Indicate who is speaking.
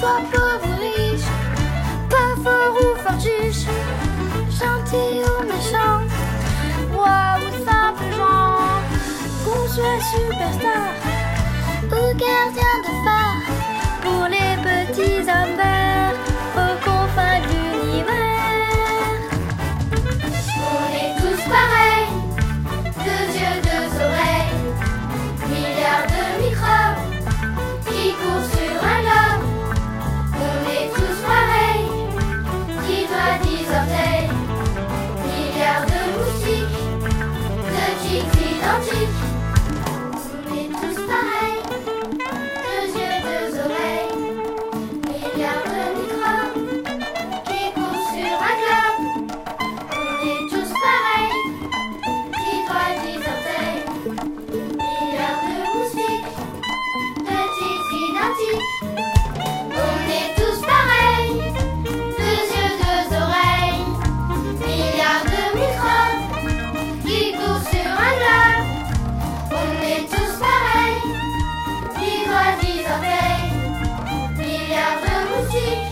Speaker 1: soit pauvre ou riche, pas fort ou fortuche, gentil ou méchant, roi ou simple gens, qu'on soit superstar ou gardien de phare, pour les petits hommes verts aux confins de l'univers. On est tous pareils, deux yeux, deux oreilles, milliards de microbes qui courent sur un globe. On est tous pareils, 10 doigts, 10 orteils, milliards de moustiques, de ticks identiques. On est tous pareils, deux yeux, deux oreilles, milliards de microbes qui courent sur un globe. On est tous pareils, 10 doigts, 10 orteils, milliards de moustiques, de ticks identiques. On est tous pareils, deux yeux, deux oreilles, milliards de microbes qui courent sur un globe. On est tous pareils, 10 doigts, 10 orteils, milliards de moustiques.